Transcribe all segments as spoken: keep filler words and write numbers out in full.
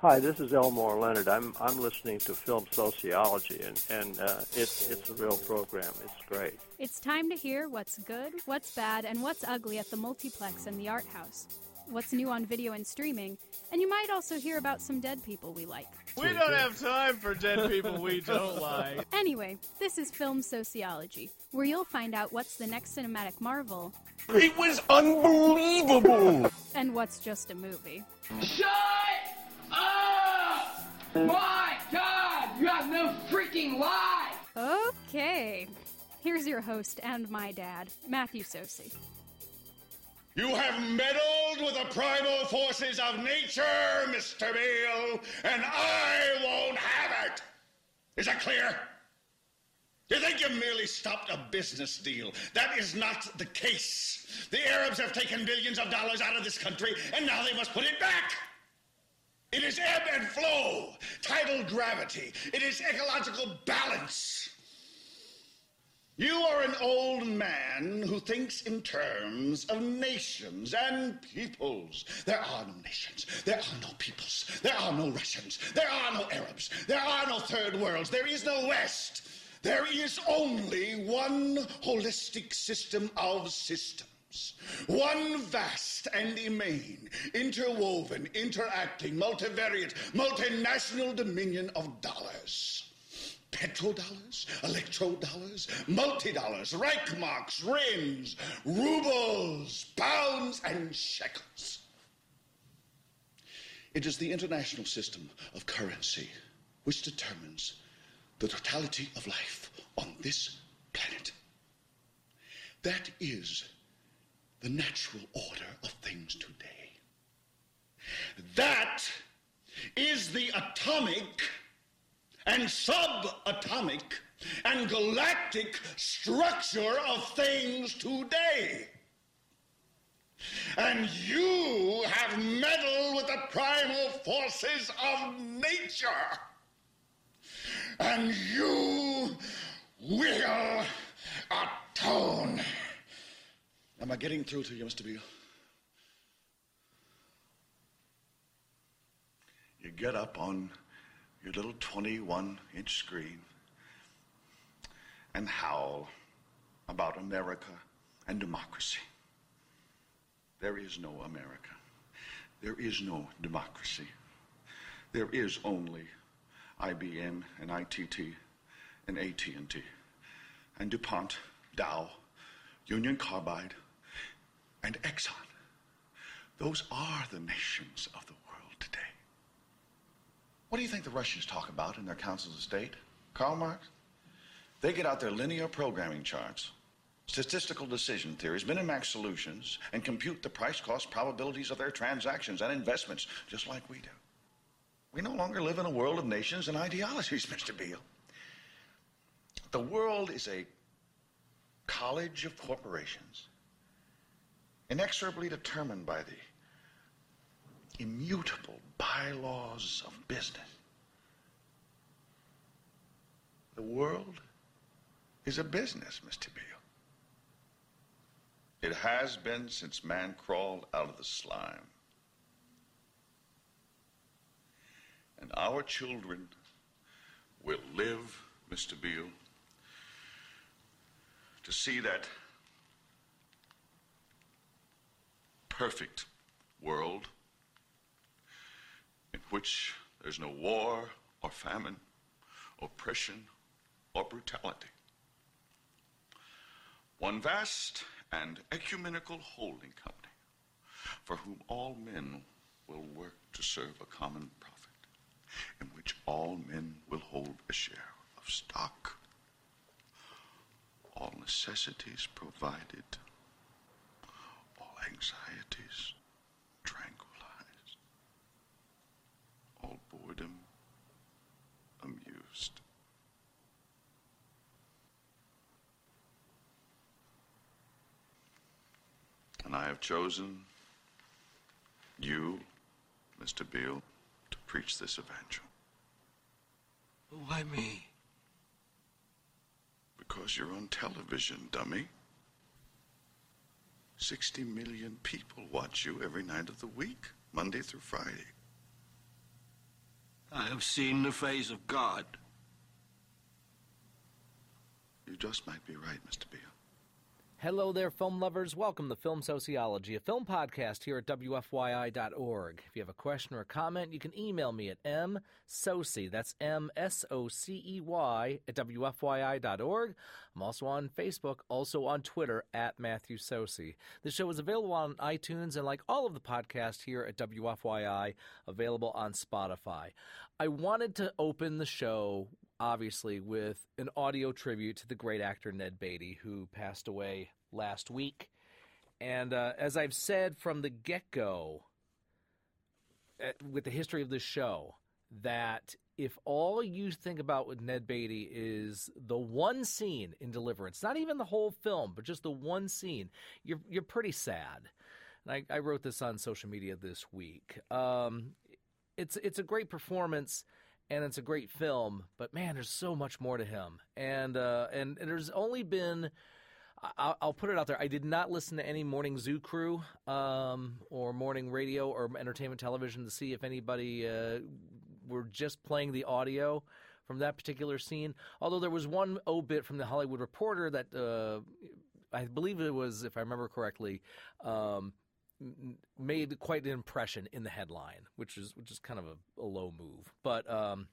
Hi, this is Elmore Leonard. I'm I'm listening to Film Sociology, and, and uh, it's it's a real program. It's great. It's time to hear what's good, what's bad, and what's ugly at the multiplex and the art house. What's new on video and streaming, and you might also hear about some dead people we like. We don't have time for dead people we don't like. Anyway, this is Film Sociology, where you'll find out what's the next cinematic marvel. It was unbelievable! And what's just a movie. Shut up! My God, you have no freaking life! Okay, here's your host and my dad, Matthew Sosi. You have meddled with the primal forces of nature, Mister Beale, and I won't have it! Is that clear? You think you merely stopped a business deal? That is not the case. The Arabs have taken billions of dollars out of this country, and now they must put it back. It is ebb and flow, tidal gravity. It is ecological balance. You are an old man who thinks in terms of nations and peoples. There are no nations. There are no peoples. There are no Russians. There are no Arabs. There are no third worlds. There is no West. There is only one holistic system of systems. One vast and immane, interwoven, interacting, multivariate, multinational dominion of dollars. Petrodollars, electrodollars, multi-dollars, Reichmarks, Rins, rubles, pounds, and shekels. It is the international system of currency which determines the totality of life on this planet. That is the natural order of things today. That is the atomic and subatomic and galactic structure of things today. And you have meddled with the primal forces of nature. And you will atone. Am I getting through to you, Mister Beale? You get up on your little twenty-one inch screen and howl about America and democracy. There is no America. There is no democracy. There is only I B M and I T T and A T and T and DuPont, Dow, Union Carbide, and Exxon. Those are the nations of the world today. What do you think the Russians talk about in their councils of state? Karl Marx? They get out their linear programming charts, statistical decision theories, Minimax solutions, and compute the price-cost probabilities of their transactions and investments, just like we do. We no longer live in a world of nations and ideologies, Mister Beale. The world is a college of corporations, inexorably determined by the immutable bylaws of business. The world is a business, Mister Beale. It has been since man crawled out of the slime. And our children will live, Mister Beale, to see that perfect world in which there's no war or famine, oppression or brutality. One vast and ecumenical holding company for whom all men will work to serve a common profit, in which all men will hold a share of stock, all necessities provided, all anxieties tranquilized, all boredom amused. And I have chosen you, Mister Beale, to preach this evangel. Why me? Because you're on television, dummy. Sixty million people watch you every night of the week, Monday through Friday. I have seen the face of God. You just might be right, Mister Beale. Hello there, film lovers. Welcome to Film Sociology, a film podcast here at W F Y I dot org. If you have a question or a comment, you can email me at msocey, that's M S O C E Y, at W F Y I dot org. I'm also on Facebook, also on Twitter, at Matthew Socey. The show is available on iTunes, and like all of the podcasts here at W F Y I, available on Spotify. I wanted to open the show, obviously, with an audio tribute to the great actor Ned Beatty, who passed away last week. And uh, as I've said from the get-go, uh, with the history of this show, that if all you think about with Ned Beatty is the one scene in Deliverance, not even the whole film, but just the one scene, you're you're pretty sad. And I, I wrote this on social media this week. Um, it's it's a great performance, and it's a great film, but man, there's so much more to him. And uh, and, and there's only been, I'll, I'll put it out there, I did not listen to any Morning Zoo Crew um, or morning radio or entertainment television to see if anybody uh, were just playing the audio from that particular scene. Although there was one obit from the Hollywood Reporter that uh, I believe it was, if I remember correctly, um, made quite an impression in the headline, which is which is kind of a, a low move. But um,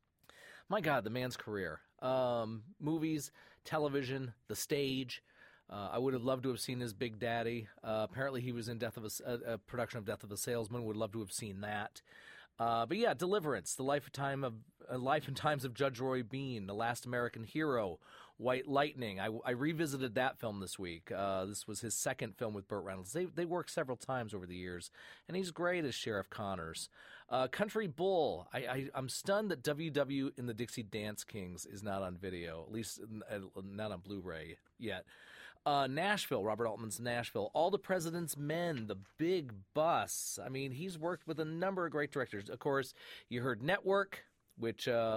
my God, the man's career, um, movies, television, the stage. Uh, I would have loved to have seen his Big Daddy. Uh, apparently, he was in Death of a, a, a production of Death of a Salesman. Would love to have seen that. Uh, but yeah, Deliverance, the life of time of uh, life and times of Judge Roy Bean, The Last American Hero, White Lightning. I, I revisited that film this week. Uh, this was his second film with Burt Reynolds. They they worked several times over the years, and he's great as Sheriff Connors. Uh, Country Bull. I, I I'm stunned that W W in the Dixie Dance Kings is not on video, at least not on Blu-ray yet. Uh, Nashville, Robert Altman's Nashville. All the President's Men, The Big Bus. I mean, he's worked with a number of great directors. Of course, you heard Network, which uh,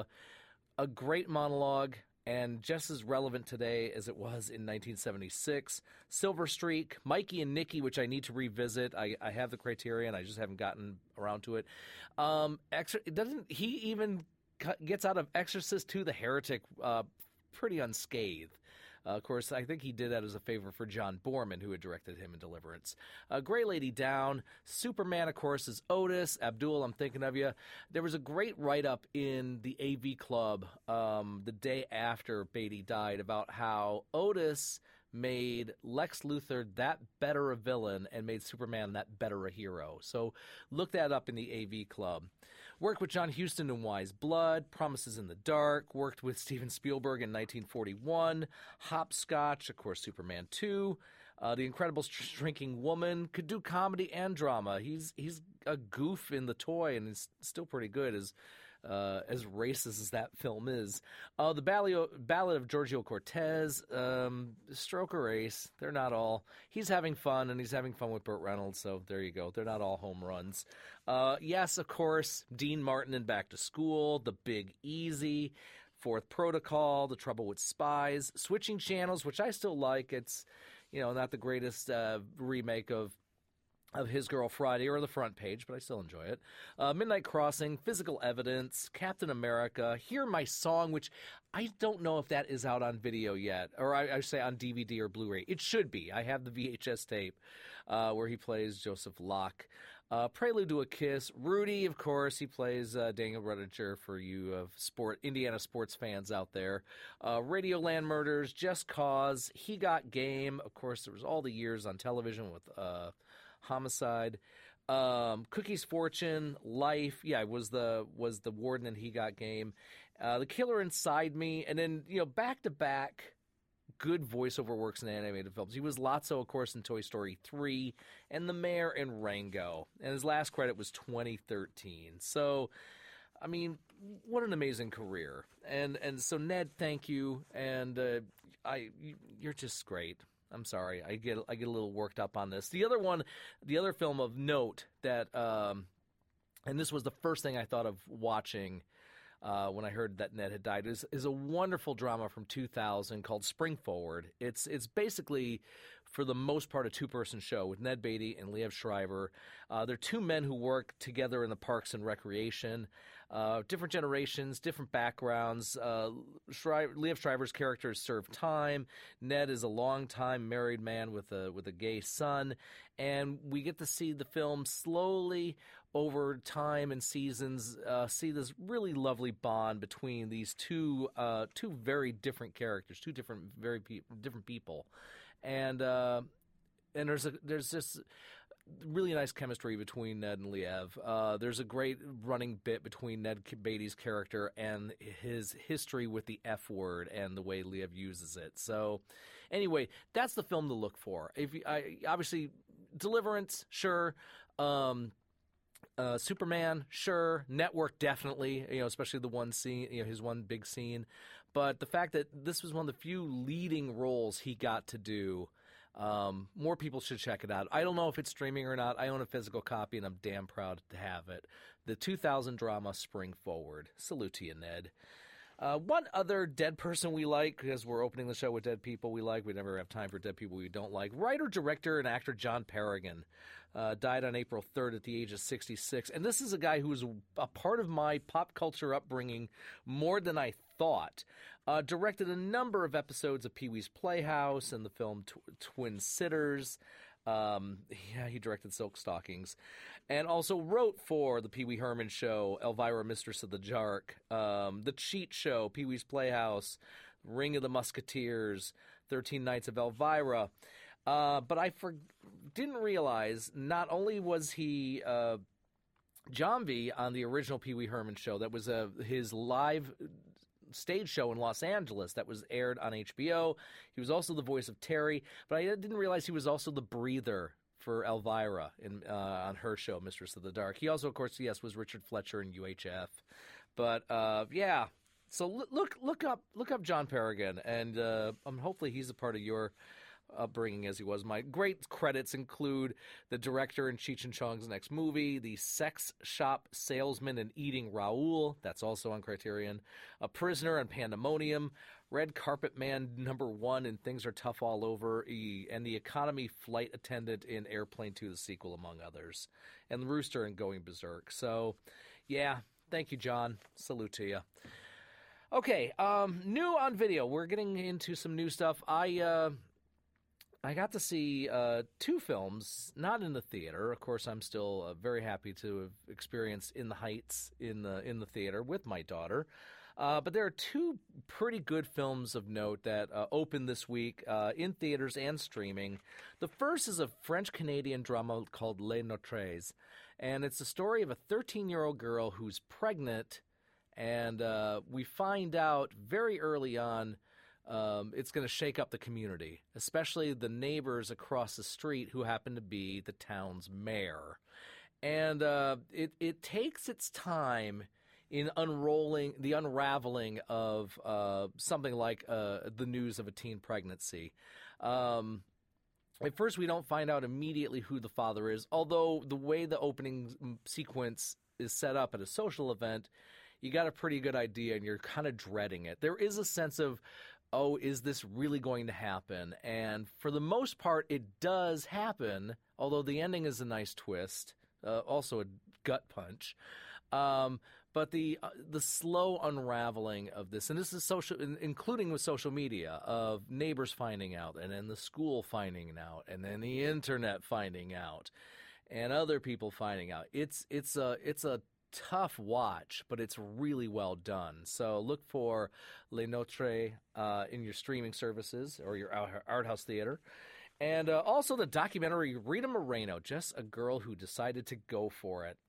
a great monologue and just as relevant today as it was in nineteen seventy-six. Silver Streak, Mikey and Nicky, which I need to revisit. I, I have the Criterion. I just haven't gotten around to it. Um, extra, it doesn't he even gets out of Exorcist two, The Heretic, uh, pretty unscathed. Uh, of course, I think he did that as a favor for John Borman, who had directed him in Deliverance. Uh, Grey Lady Down, Superman, of course, is Otis. Abdul, I'm thinking of you. There was a great write-up in the A V Club um, the day after Beatty died about how Otis made Lex Luthor that better a villain and made Superman that better a hero. So look that up in the A V Club. Worked with John Huston in Wise Blood, Promises in the Dark, worked with Steven Spielberg in nineteen forty-one, Hopscotch, of course, Superman two, uh, The Incredible Shrinking Woman, could do comedy and drama. He's he's a goof in The Toy, and he's still pretty good as Uh, as racist as that film is. Uh, the Ballad, Ballad of Giorgio Cortez, um, Stroker Ace, they're not all. He's having fun, and he's having fun with Burt Reynolds, so there you go. They're not all home runs. Uh, yes, of course, Dean Martin in Back to School, The Big Easy, Fourth Protocol, The Trouble with Spies, Switching Channels, which I still like. It's, you know, not the greatest uh, remake of of His Girl Friday or The Front Page, but I still enjoy it. Uh, Midnight Crossing, Physical Evidence, Captain America, Hear My Song, which I don't know if that is out on video yet, or I, I say on D V D or Blu-ray. It should be. I have the V H S tape uh, where he plays Joseph Locke. Uh, Prelude to a Kiss, Rudy, of course, he plays uh, Daniel Redinger for you of sport Indiana sports fans out there. Uh, Radioland Murders, Just Cause, He Got Game. Of course, there was all the years on television with Uh, Homicide, um, Cookie's Fortune, Life. Yeah, was the was the warden and He Got Game. Uh, the Killer Inside Me, and then you know back to back good voiceover works in animated films. He was Lotso, of course, in Toy Story three, and the Mayor in Rango. And his last credit was twenty thirteen. So, I mean, what an amazing career. And and so Ned, thank you, and uh, I you, you're just great. I'm sorry, I get I get a little worked up on this. The other one, the other film of note that, um, and this was the first thing I thought of watching uh, when I heard that Ned had died, is is a wonderful drama from two thousand called Spring Forward. It's it's basically, for the most part, a two-person show with Ned Beatty and Liev Schreiber. Uh, they're two men who work together in the parks and recreation. Uh, different generations, different backgrounds. Uh, Schreiber, Liev Schreiber's character has served time. Ned is a long-time married man with a with a gay son, and we get to see the film slowly over time and seasons uh, see this really lovely bond between these two uh, two very different characters, two different very pe- different people, and uh, and there's a there's this really nice chemistry between Ned and Liev. Uh, there's a great running bit between Ned Beatty's character and his history with the F word and the way Liev uses it. So, anyway, that's the film to look for. If you, I, obviously, Deliverance, sure. Um, uh, Superman, sure. Network, definitely. You know, especially the one scene, you know, his one big scene. But the fact that this was one of the few leading roles he got to do. Um, more people should check it out. I don't know if it's streaming or not. I own a physical copy, and I'm damn proud to have it. The two thousand drama Spring Forward. Salute to you, Ned. Uh, one other dead person we like, because we're opening the show with dead people we like. We never have time for dead people we don't like. Writer, director, and actor John Paragon uh, died on April third at the age of sixty-six. And this is a guy who was a part of my pop culture upbringing more than I thought. Uh, directed a number of episodes of Pee-wee's Playhouse and the film Tw- Twin Sitters. Um, yeah, he directed Silk Stockings. And also wrote for the Pee-wee Herman Show, Elvira, Mistress of the Dark, um, The Cheat Show, Pee-wee's Playhouse, Ring of the Musketeers, thirteen Nights of Elvira. Uh, but I for- didn't realize not only was he uh, John V on the original Pee-wee Herman Show, that was uh, his live stage show in Los Angeles that was aired on H B O. He was also the voice of Terry, but I didn't realize he was also the breather for Elvira in uh, on her show, Mistress of the Dark. He also, of course, yes, was Richard Fletcher in U H F. But uh, yeah, so look look up look up John Paragon, and uh, um, hopefully he's a part of your upbringing as he was mine. Great credits include the director in Cheech and Chong's next movie, The Sex Shop Salesman and Eating Raoul, that's also on Criterion, A Prisoner on Pandemonium, Red Carpet Man number one in Things Are Tough All Over, and the economy flight attendant in Airplane two, the sequel, among others, and the Rooster in Going Berserk. So, yeah, thank you, John. Salute to you. Okay, um, new on video. We're getting into some new stuff. I, uh... I got to see uh, two films, not in the theater. Of course, I'm still uh, very happy to have experienced In the Heights in the in the theater with my daughter. Uh, but there are two pretty good films of note that uh, opened this week uh, in theaters and streaming. The first is a French-Canadian drama called Les Notres, and it's the story of a thirteen-year-old girl who's pregnant, and uh, we find out very early on Um, it's going to shake up the community, especially the neighbors across the street who happen to be the town's mayor. And uh, it, it takes its time in unrolling, the unraveling of uh, something like uh, the news of a teen pregnancy. Um, at first, we don't find out immediately who the father is, although the way the opening sequence is set up at a social event, you got a pretty good idea and you're kind of dreading it. There is a sense of, oh, is this really going to happen? And for the most part, it does happen, although the ending is a nice twist, uh, also a gut punch. Um, but the uh, the slow unraveling of this, and this is social, including with social media, of neighbors finding out, and then the school finding out, and then the internet finding out, and other people finding out. It's it's a it's a tough watch, but it's really well done. So look for Les Notres uh, in your streaming services or your art house theater. And uh, also the documentary Rita Moreno, Just a Girl Who Decided to Go For It.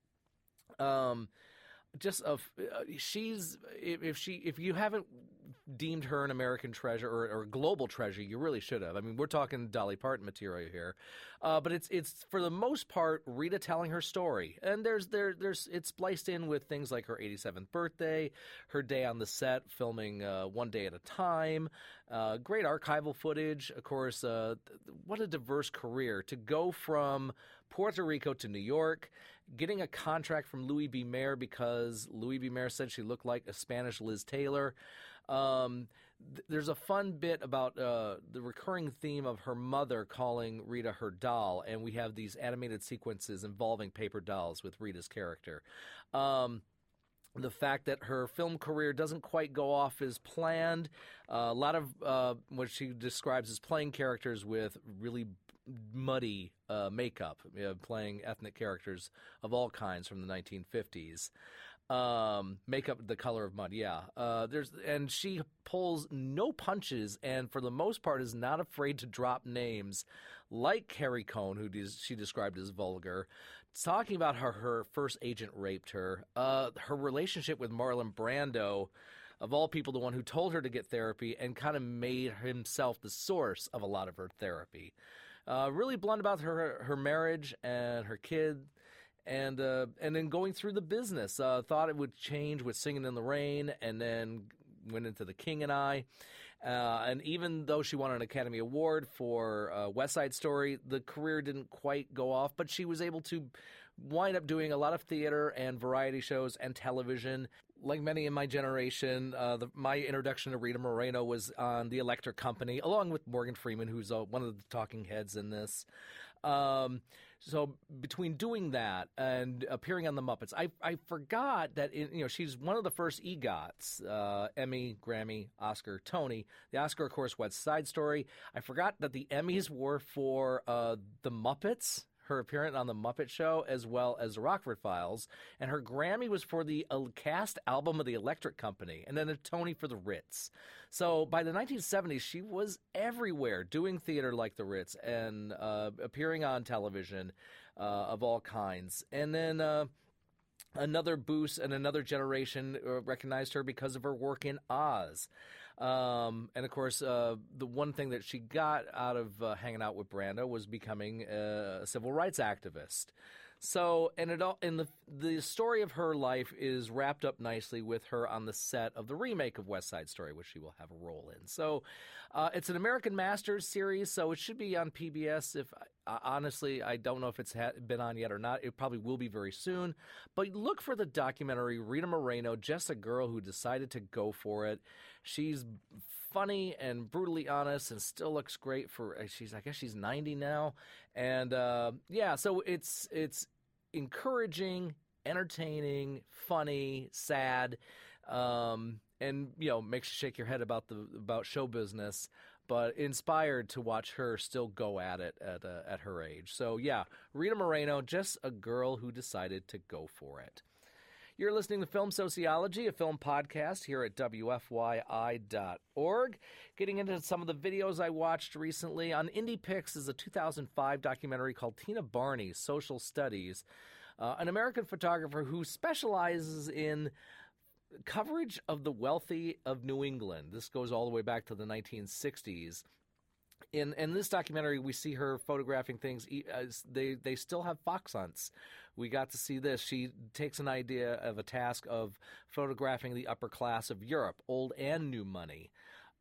Um, just a, uh, she's if, if she if you haven't deemed her an American treasure or, or a global treasure, you really should have. I mean, we're talking Dolly Parton material here, uh, but it's it's for the most part Rita telling her story, and there's there there's it's spliced in with things like her eighty-seventh birthday, her day on the set filming uh, One Day at a Time, uh, great archival footage. Of course, uh, what a diverse career to go from Puerto Rico to New York, getting a contract from Louis B. Mayer because Louis B. Mayer said she looked like a Spanish Liz Taylor. Um, th- there's a fun bit about uh, the recurring theme of her mother calling Rita her doll, and we have these animated sequences involving paper dolls with Rita's character. Um, the fact that her film career doesn't quite go off as planned, uh, a lot of uh, what she describes as playing characters with really muddy uh, makeup, you know, playing ethnic characters of all kinds from the nineteen fifties. Um, makeup the color of mud, yeah. Uh, there's and she pulls no punches, and for the most part is not afraid to drop names, like Carrie Cohn, who des- she described as vulgar. Talking about how her first agent raped her, uh, her relationship with Marlon Brando, of all people, the one who told her to get therapy and kind of made himself the source of a lot of her therapy. Uh, really blunt about her her marriage and her kid. And uh, and then going through the business, uh, thought it would change with Singing in the Rain, and then went into The King and I. Uh, and even though she won an Academy Award for uh, West Side Story, the career didn't quite go off, but she was able to wind up doing a lot of theater and variety shows and television. Like many in my generation, uh, the, my introduction to Rita Moreno was on The Electric Company, along with Morgan Freeman, who's uh, one of the talking heads in this. Um, so between doing that and appearing on the Muppets, I I forgot that in, you know she's one of the first EGOTs, uh, Emmy, Grammy, Oscar, Tony. The Oscar, of course, West Side Story. I forgot that the Emmys were for uh, the Muppets, her appearance on the Muppet Show, as well as The Rockford Files, and her Grammy was for the uh, cast album of The Electric Company, and then a Tony for The Ritz. So by the nineteen seventies, she was everywhere, doing theater like The Ritz and uh, appearing on television uh, of all kinds. And then uh, another boost and another generation uh, recognized her because of her work in Oz. Um, and, of course, uh, the one thing that she got out of uh, hanging out with Brando was becoming a civil rights activist. So, and it all, and the the story of her life is wrapped up nicely with her on the set of the remake of West Side Story, which she will have a role in. So, uh, it's an American Masters series, so it should be on P B S. If uh, honestly, I don't know if it's ha- been on yet or not. It probably will be very soon. But look for the documentary Rita Moreno, just a girl who decided to go for it. She's funny and brutally honest, and still looks great for. She's, I guess, she's ninety now, and uh, yeah. So it's it's encouraging, entertaining, funny, sad, um, and you know makes you shake your head about the about show business, but inspired to watch her still go at it at uh, at her age. So yeah, Rita Moreno, just a girl who decided to go for it. You're listening to Film Sociology, a film podcast here at W F Y I dot org. Getting into some of the videos I watched recently. On IndiePix is a two thousand five documentary called Tina Barney, Social Studies, uh, an American photographer who specializes in coverage of the wealthy of New England. This goes all the way back to the nineteen sixties. In in this documentary, we see her photographing things. As they, they still have fox hunts. We got to see this. She takes an idea of a task of photographing the upper class of Europe, old and new money.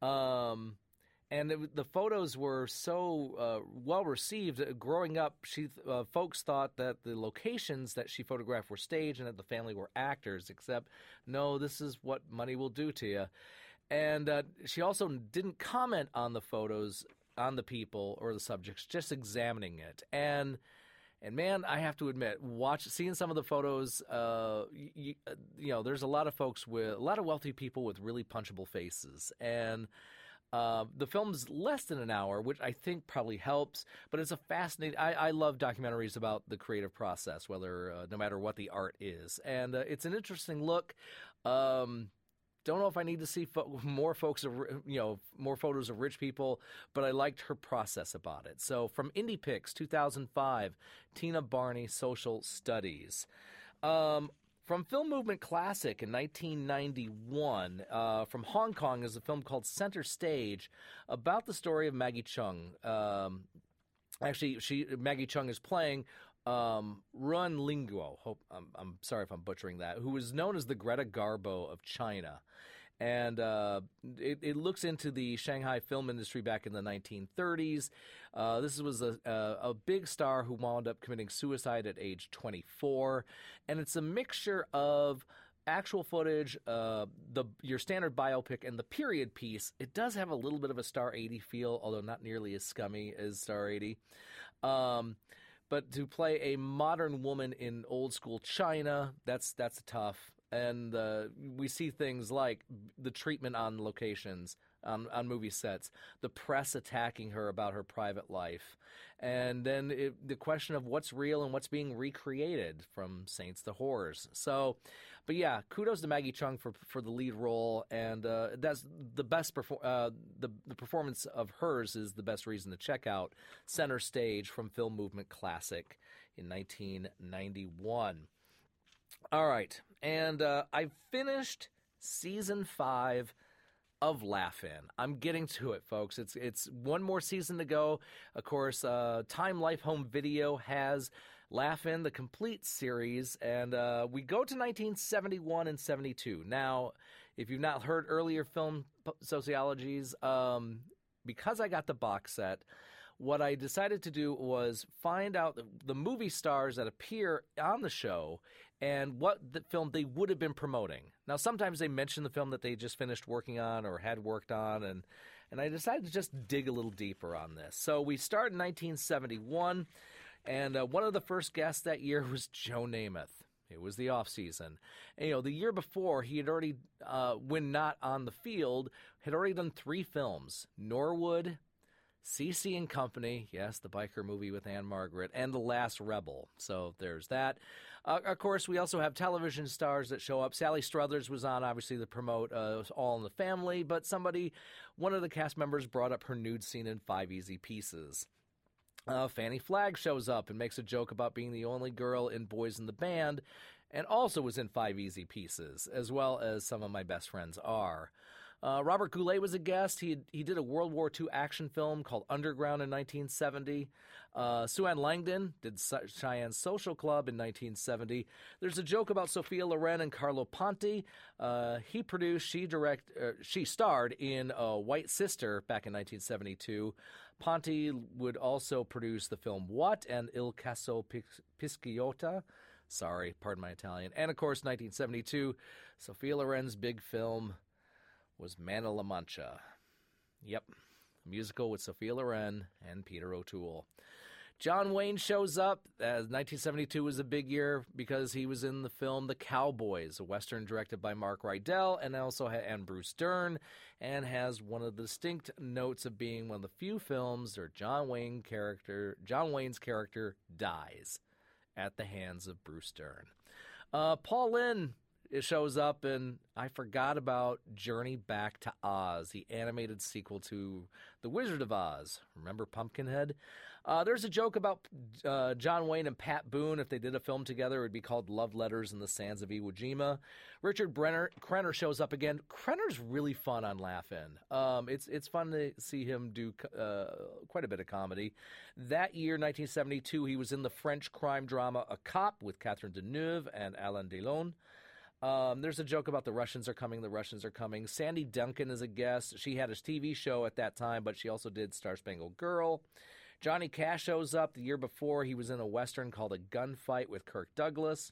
Um, and it, the photos were so uh, well received. Growing up, she uh, folks thought that the locations that she photographed were staged and that the family were actors, except, no, this is what money will do to you. And uh, she also didn't comment on the photos, on the people or the subjects, just examining it. And and man, I have to admit, watch seeing some of the photos, uh, you, you know, there's a lot of folks with a lot of wealthy people with really punchable faces, and uh, the film's less than an hour, which I think probably helps. But it's a fascinating. I, I love documentaries about the creative process, whether uh, no matter what the art is, and uh, it's an interesting look. Um, Don't know if I need to see fo- more folks, of, you know, more photos of rich people, but I liked her process about it. So from IndiePix, two thousand five, Tina Barney, Social Studies. Um, from Film Movement Classic in nineteen ninety-one, uh, from Hong Kong is a film called Center Stage about the story of Maggie Cheung. Um, actually, she Maggie Cheung is playing Um, Run Linguo, hope, I'm, I'm sorry if I'm butchering that, who is known as the Greta Garbo of China. And uh, it, it looks into the Shanghai film industry back in the nineteen thirties. Uh, this was a, a, a big star who wound up committing suicide at age twenty-four. And it's a mixture of actual footage, uh, the your standard biopic, and the period piece. It does have a little bit of a Star eighty feel, although not nearly as scummy as Star eighty. Um, but to play a modern woman in old school China, that's that's tough. And uh, we see things like the treatment on locations, on, on movie sets, the press attacking her about her private life, and then it, the question of what's real and what's being recreated, from saints to whores. So, but yeah, kudos to Maggie Cheung for for the lead role, and uh, that's the best perfor- uh, the the performance of hers is the best reason to check out Center Stage from Film Movement Classic in nineteen ninety-one. All right, and uh, I finished season five of Laugh-In. I'm getting to it, folks. It's it's one more season to go. Of course, uh, Time Life Home Video has Laugh-In, the complete series, and uh, we go to nineteen seventy-one and seventy-two. Now, if you've not heard earlier film sociologies, um, because I got the box set, what I decided to do was find out the, the movie stars that appear on the show and what the film they would have been promoting. Now, sometimes they mention the film that they just finished working on or had worked on, and, and I decided to just dig a little deeper on this. So we start in nineteen seventy-one, and uh, one of the first guests that year was Joe Namath. It was the off season. And, you know, the year before, he had already, uh, when not on the field, had already done three films: Norwood, C C and Company, yes, the biker movie with Anne Margaret, and The Last Rebel. So there's that. Uh, of course, we also have television stars that show up. Sally Struthers was on, obviously, to promote uh, All in the Family, but somebody, one of the cast members brought up her nude scene in Five Easy Pieces. Uh, Fannie Flagg shows up and makes a joke about being the only girl in Boys in the Band, and also was in Five Easy Pieces, as well as Some of My Best Friends Are. Uh, Robert Goulet was a guest. He he did a World War Two action film called Underground in nineteen seventy. Uh, Sue Ann Langdon did Cheyenne Social Club in nineteen seventy. There's a joke about Sophia Loren and Carlo Ponti. Uh, he produced, she direct, uh, she starred in uh, White Sister back in nineteen seventy-two. Ponti would also produce the film What and Il Caso Pisciota. Sorry, pardon my Italian. And of course, nineteen seventy-two, Sophia Loren's big film was Man of La Mancha. Yep, a musical with Sophia Loren and Peter O'Toole. John Wayne shows up. Uh, nineteen seventy-two was a big year because he was in the film The Cowboys, a Western directed by Mark Rydell, and also had and Bruce Dern, and has one of the distinct notes of being one of the few films where John Wayne character, John Wayne's character dies at the hands of Bruce Dern. Uh, Paul Lynde It shows up, and I forgot about Journey Back to Oz, the animated sequel to The Wizard of Oz. Remember Pumpkinhead? Uh, there's a joke about uh, John Wayne and Pat Boone. If they did a film together, it would be called Love Letters in the Sands of Iwo Jima. Richard Brenner, Krenner shows up again. Krenner's really fun on Laugh-In. Um, it's it's fun to see him do uh, quite a bit of comedy. That year, nineteen seventy-two, he was in the French crime drama A Cop with Catherine Deneuve and Alain Delon. Um, there's a joke about the Russians are coming, the Russians are coming. Sandy Duncan is a guest. She had a T V show at that time, but she also did Star Spangled Girl. Johnny Cash shows up. The year before, he was in a Western called A Gunfight with Kirk Douglas.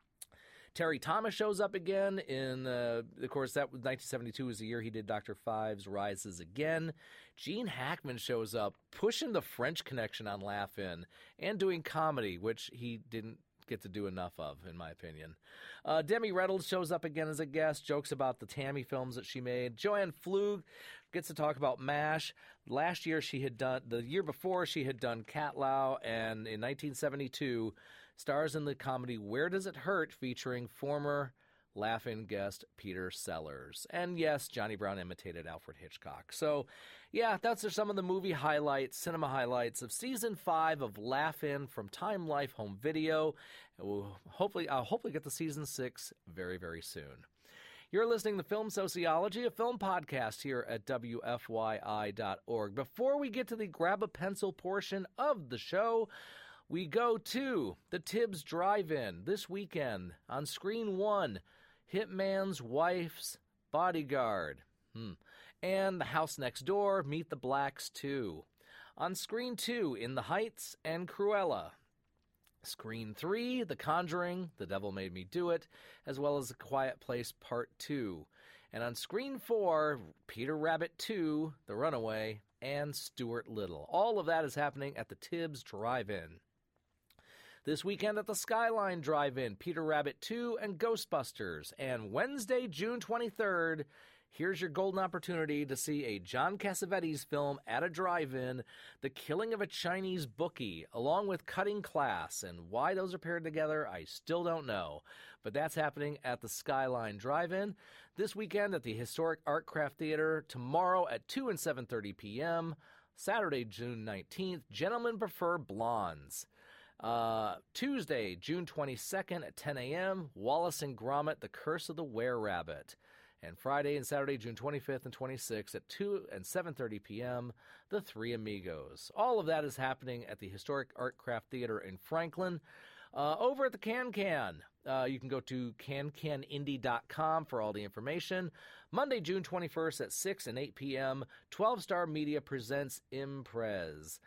Terry Thomas shows up again in, uh, of course, that was nineteen seventy-two was the year he did Doctor Fives Rises Again. Gene Hackman shows up, pushing the French Connection on Laugh-In and doing comedy, which he didn't get to do enough of, in my opinion. Uh, Demi Reynolds shows up again as a guest, jokes about the Tammy films that she made. Joanne Flug gets to talk about MASH. Last year she had done, the year before she had done Cat Lau, and in nineteen seventy-two stars in the comedy Where Does It Hurt, featuring former Laugh-In guest Peter Sellers. And yes, Johnny Brown imitated Alfred Hitchcock. So, yeah, that's some of the movie highlights, cinema highlights of Season five of Laugh-In from Time Life Home Video. And we'll hopefully, I'll hopefully get to Season six very, very soon. You're listening to Film Sociology, a film podcast here at W F Y I dot org. Before we get to the grab a pencil portion of the show, we go to the Tibbs Drive-In this weekend on Screen One. Hitman's Wife's Bodyguard. Hmm. And The House Next Door, Meet the Blacks two. On Screen two, In the Heights and Cruella. Screen three, The Conjuring, The Devil Made Me Do It, as well as A Quiet Place Part two. And on Screen four, Peter Rabbit two, The Runaway, and Stuart Little. All of that is happening at the Tibbs Drive-In. This weekend at the Skyline Drive-In, Peter Rabbit two and Ghostbusters. And Wednesday, June twenty-third, here's your golden opportunity to see a John Cassavetes film at a drive-in, The Killing of a Chinese Bookie, along with Cutting Class. And why those are paired together, I still don't know. But that's happening at the Skyline Drive-In this weekend at the Historic Art Craft Theater, tomorrow at two and seven thirty p.m., Saturday, June nineteenth, Gentlemen Prefer Blondes. Uh, Tuesday, June twenty-second at ten a.m., Wallace and Gromit, The Curse of the Were-Rabbit. And Friday and Saturday, June twenty-fifth and twenty-sixth at two and seven thirty p.m., The Three Amigos. All of that is happening at the Historic Art Craft Theater in Franklin. Uh, over at the Can-Can, uh, you can go to can can indie dot com for all the information. Monday, June twenty-first at six and eight p.m., twelve Star Media presents Imprez.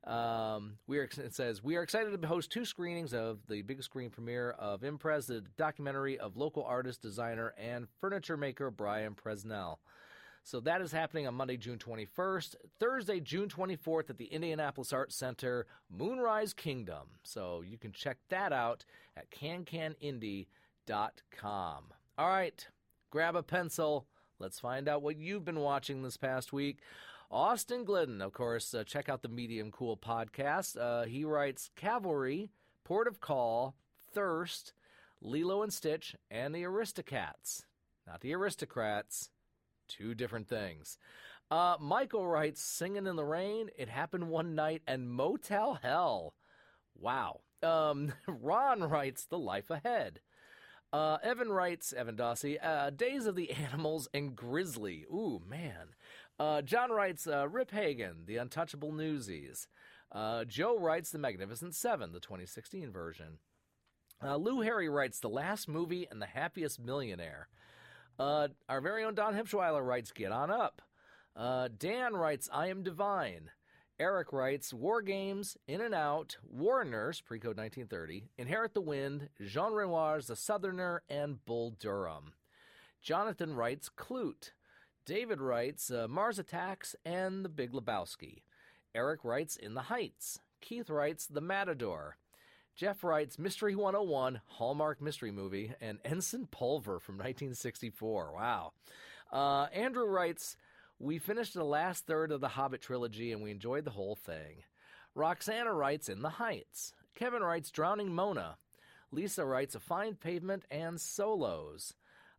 Um, we are, it says, we are excited to host two screenings of the big screen premiere of Imprez, the documentary of local artist, designer, and furniture maker Brian Presnell. So that is happening on Monday, June twenty-first. Thursday, June twenty-fourth at the Indianapolis Arts Center, Moonrise Kingdom. So you can check that out at can can indie dot com. All right, grab a pencil. Let's find out what you've been watching this past week. Austin Glidden, of course, uh, check out the Medium Cool podcast. Uh, he writes Cavalry, Port of Call, Thirst, Lilo and Stitch, and the Aristocats. Not the Aristocrats. Two different things. Uh, Michael writes Singing in the Rain, It Happened One Night, and Motel Hell. Wow. Um, Ron writes The Life Ahead. Uh, Evan writes, Evan Dossie, uh, Days of the Animals and Grizzly. Ooh, man. Uh, John writes, uh, Rip Hagen, The Untouchable Newsies. Uh, Joe writes The Magnificent Seven, the twenty sixteen version. Uh, Lou Harry writes The Last Movie and The Happiest Millionaire. Uh, our very own Don Hipschweiler writes Get On Up. Uh, Dan writes I Am Divine. Eric writes War Games, In and Out, War Nurse, Precode nineteen thirty, Inherit the Wind, Jean Renoir's The Southerner, and Bull Durham. Jonathan writes Clute. David writes uh, Mars Attacks and The Big Lebowski. Eric writes In the Heights. Keith writes The Matador. Jeff writes Mystery one oh one, Hallmark Mystery Movie, and Ensign Pulver from nineteen sixty-four. Wow. Uh, Andrew writes, We finished the last third of the Hobbit trilogy and we enjoyed the whole thing. Roxana writes In the Heights. Kevin writes Drowning Mona. Lisa writes A Fine Pavement and Solos.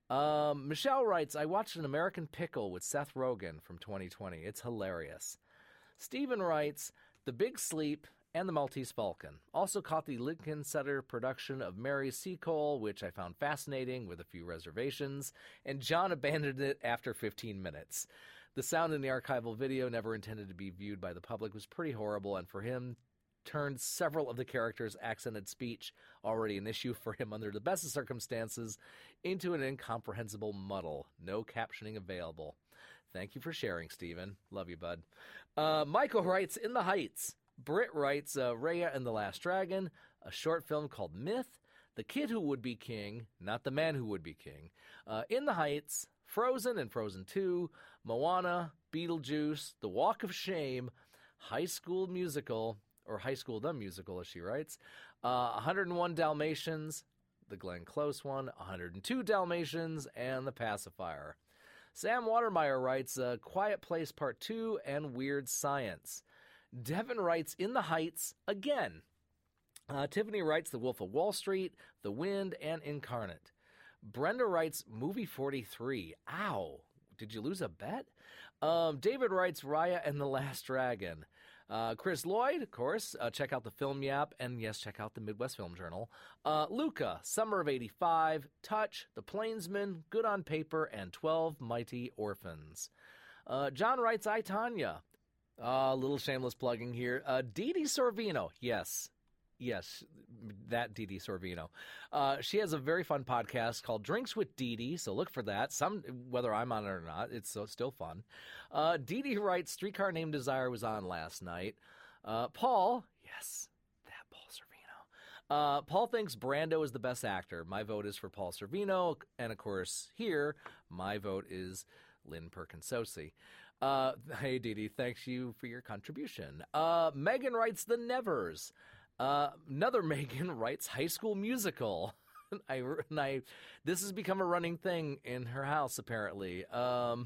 Um, Michelle writes, I watched An American Pickle with Seth Rogen from twenty twenty. It's hilarious. Stephen writes, The Big Sleep and The Maltese Falcon. Also caught the Lincoln Center production of Mary Seacole, which I found fascinating with a few reservations, and John abandoned it after fifteen minutes. The sound in the archival video, never intended to be viewed by the public, was pretty horrible, and for him, turned several of the characters' accented speech, already an issue for him under the best of circumstances, into an incomprehensible muddle. No captioning available. Thank you for sharing, Stephen. Love you, bud. Uh, Michael writes, In the Heights. Britt writes, uh, Raya and the Last Dragon, a short film called Myth, The Kid Who Would Be King, not the Man Who Would Be King, uh, In the Heights, Frozen and Frozen two, Moana, Beetlejuice, The Walk of Shame, High School Musical, or High School the Musical, as she writes, uh, one hundred one Dalmatians, the Glenn Close one, one hundred two Dalmatians, and The Pacifier. Sam Watermeyer writes, uh, Quiet Place Part two and Weird Science. Devin writes In the Heights again. Uh, Tiffany writes The Wolf of Wall Street, The Wind, and Incarnate. Brenda writes Movie forty-three. Ow. Did you lose a bet? Um, David writes Raya and the Last Dragon. Uh, Chris Lloyd, of course, uh, check out the Film Yap, and yes, check out the Midwest Film Journal. Uh, Luca, Summer of eighty-five, Touch, The Plainsman, Good on Paper, and twelve Mighty Orphans. Uh, John writes I, Tanya. A uh, little shameless plugging here. Uh, Dee Dee Sorvino, yes, Yes, that Dee Dee Sorvino. Uh, she has a very fun podcast called Drinks with Dee Dee, so look for that. Some, whether I'm on it or not, it's so, still fun. Uh, Dee Dee writes, Streetcar Named Desire was on last night. Uh, Paul, yes, that Paul Sorvino. Uh, Paul thinks Brando is the best actor. My vote is for Paul Sorvino, and of course, here, my vote is Lynn Perkins-Sosi. Uh, hey, Dee Dee, thanks you for your contribution. Uh, Megan writes The Nevers. Uh, another Megan writes High School Musical. I, and I, this has become a running thing in her house, apparently. Um,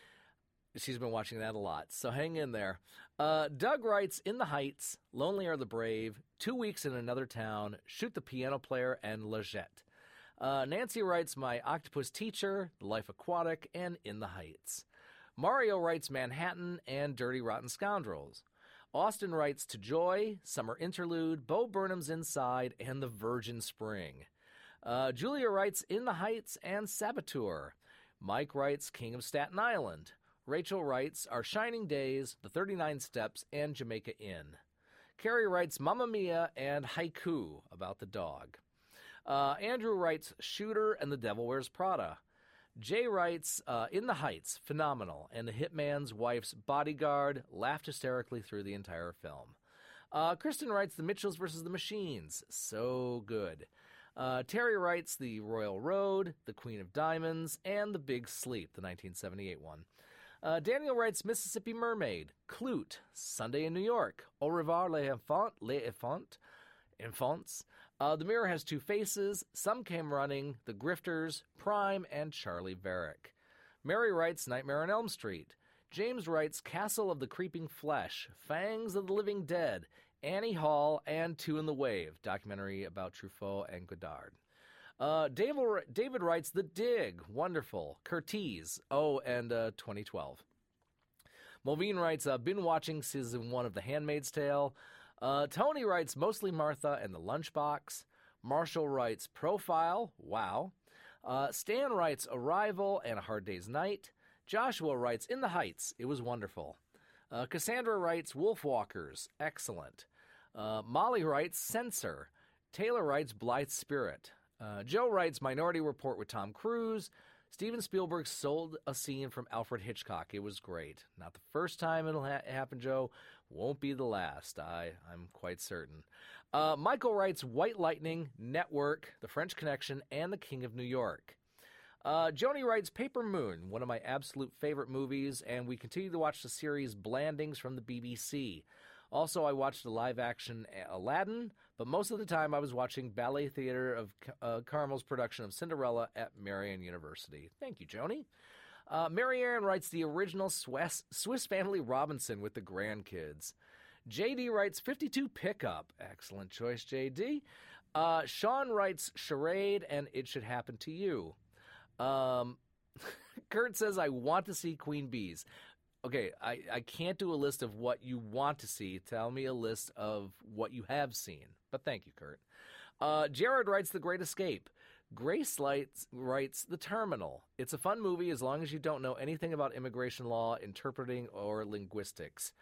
she's been watching that a lot, so hang in there. Uh, Doug writes In the Heights, Lonely Are the Brave, Two Weeks in Another Town, Shoot the Piano Player, and Lajette. Uh, Nancy writes My Octopus Teacher, The Life Aquatic, and In the Heights. Mario writes Manhattan and Dirty Rotten Scoundrels. Austin writes To Joy, Summer Interlude, Bo Burnham's Inside, and The Virgin Spring. Uh, Julia writes In the Heights and Saboteur. Mike writes King of Staten Island. Rachel writes Our Shining Days, The thirty-nine Steps, and Jamaica Inn. Carrie writes Mamma Mia and Haiku about the dog. Uh, Andrew writes Shooter and The Devil Wears Prada. Jay writes, uh, In the Heights, phenomenal, and the hitman's wife's bodyguard laughed hysterically through the entire film. Uh, Kristen writes, The Mitchells versus the Machines, so good. Uh, Terry writes, The Royal Road, The Queen of Diamonds, and The Big Sleep, the nineteen seventy-eight one. Uh, Daniel writes, Mississippi Mermaid, Clute, Sunday in New York, Au revoir les enfants, les enfants, enfants. Uh, the Mirror Has Two Faces, Some Came Running, The Grifters, Prime, and Charlie Varick. Mary writes Nightmare on Elm Street. James writes Castle of the Creeping Flesh, Fangs of the Living Dead, Annie Hall, and Two in the Wave, documentary about Truffaut and Godard. Uh, David, David writes The Dig, wonderful. Curtiz, oh, and uh, twenty twelve. Mulveen writes, uh, been watching season one of The Handmaid's Tale. Uh, Tony writes Mostly Martha and The Lunchbox. Marshall writes Profile, wow. Uh, Stan writes Arrival and A Hard Day's Night. Joshua writes In the Heights, it was wonderful. Uh, Cassandra writes Wolfwalkers, excellent. Uh, Molly writes Censor. Taylor writes Blithe Spirit. Uh, Joe writes Minority Report with Tom Cruise. Steven Spielberg sold a scene from Alfred Hitchcock. It was great. Not the first time it'll ha- happen, Joe. Won't be the last, I, I'm quite certain. Uh, Michael writes White Lightning, Network, The French Connection, and The King of New York. Uh, Joni writes Paper Moon, one of my absolute favorite movies, and we continue to watch the series Blandings from the B B C. Also, I watched the live-action Aladdin, but most of the time I was watching Ballet Theater of uh, Carmel's production of Cinderella at Marian University. Thank you, Joni. Uh, Mary Aaron writes the original Swiss, Swiss Family Robinson with the grandkids. J D writes fifty-two Pickup. Excellent choice, J D. Uh, Sean writes Charade and It Should Happen to You. Um, Kurt says, I want to see Queen Bees. Okay, I, I can't do a list of what you want to see. Tell me a list of what you have seen. But thank you, Kurt. Uh, Jared writes The Great Escape. Grace Lights writes The Terminal. It's a fun movie as long as you don't know anything about immigration law, interpreting, or linguistics.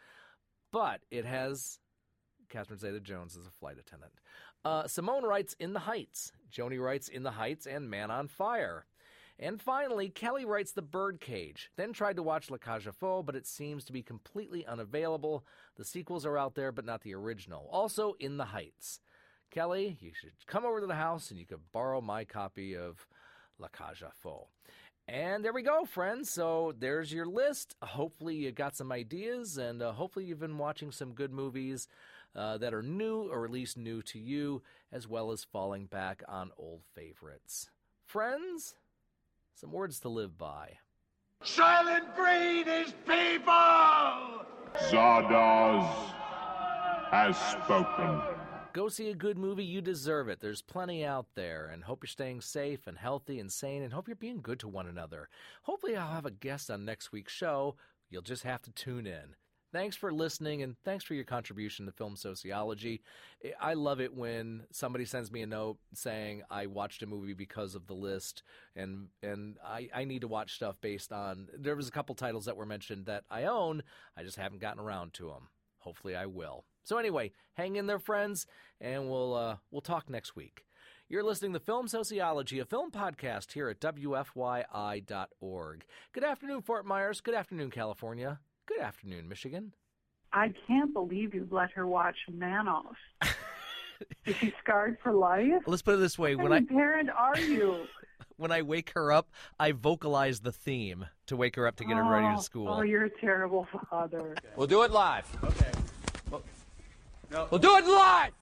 But it has Catherine Zeta-Jones as a flight attendant. Uh, Simone writes In the Heights. Joni writes In the Heights and Man on Fire. And finally, Kelly writes The Birdcage, then tried to watch La Cage aux Folles, but it seems to be completely unavailable. The sequels are out there, but not the original. Also, In the Heights. Kelly, you should come over to the house and you could borrow my copy of La Cage aux Folles. And there we go, friends. So there's your list. Hopefully you got some ideas, and uh, hopefully you've been watching some good movies uh, that are new, or at least new to you, as well as falling back on old favorites. Friends, some words to live by. Silent breed is people! Zardoz has spoken. Go see a good movie. You deserve it. There's plenty out there, and hope you're staying safe and healthy and sane, and hope you're being good to one another. Hopefully I'll have a guest on next week's show. You'll just have to tune in. Thanks for listening, and thanks for your contribution to film sociology. I love it when somebody sends me a note saying I watched a movie because of the list, and and I, I need to watch stuff based on – there was a couple titles that were mentioned that I own. I just haven't gotten around to them. Hopefully I will. So anyway, hang in there, friends, and we'll uh, we'll talk next week. You're listening to Film Sociology, a film podcast here at W F Y I dot org. Good afternoon, Fort Myers. Good afternoon, California. Good afternoon, Michigan. I can't believe you let her watch Manos. Is she scarred for life? Let's put it this way. What when kind I of parent are you? When I wake her up, I vocalize the theme to wake her up to get her ready to school. Oh, you're a terrible father. We'll do it live. Okay. We'll do it live!